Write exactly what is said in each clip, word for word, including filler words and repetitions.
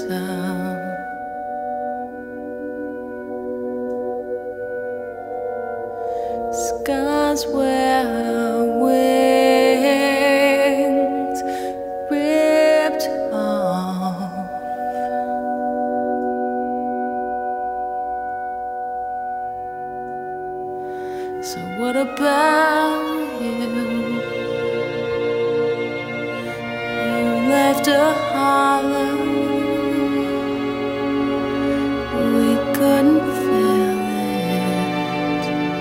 town. Skies where her wings ripped off. So what about you? You left a hollow. We couldn't feel it.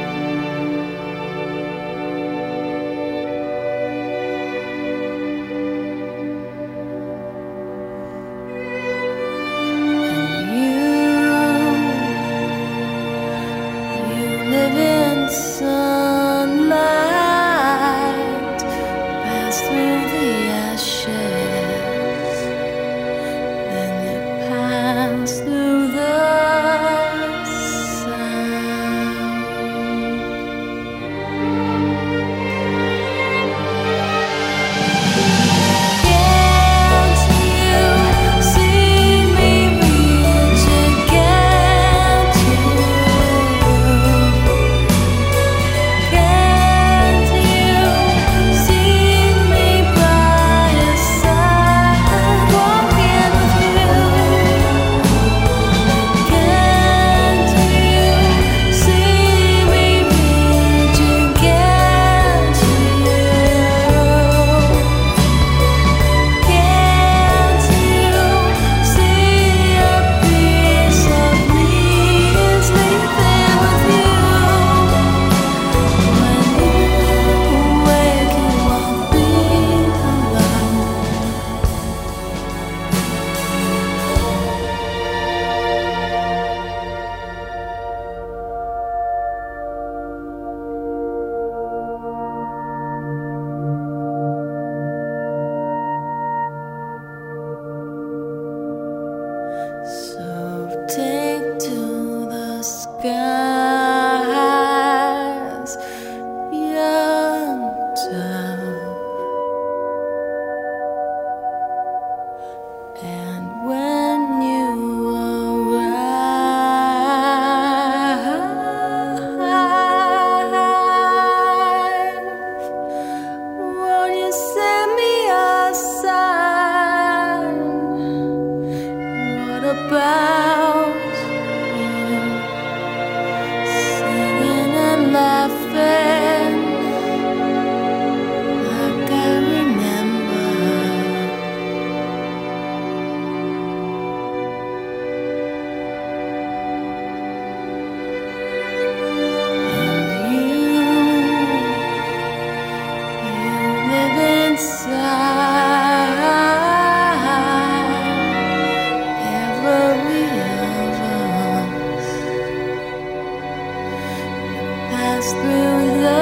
And you, you live in sunlight, pass through the ashes, then you pass through the So take to the skies, young dove, and when you arrive, won't you send me a sign? What about you? Singing and laughing like I remember. And you, you live inside every of us. You pass through the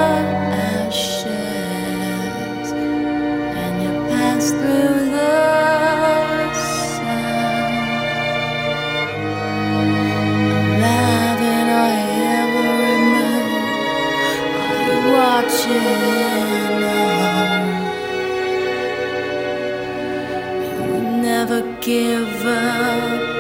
ashes, and you pass through the sun. Alive in our every move. Are you watching us? You never give up.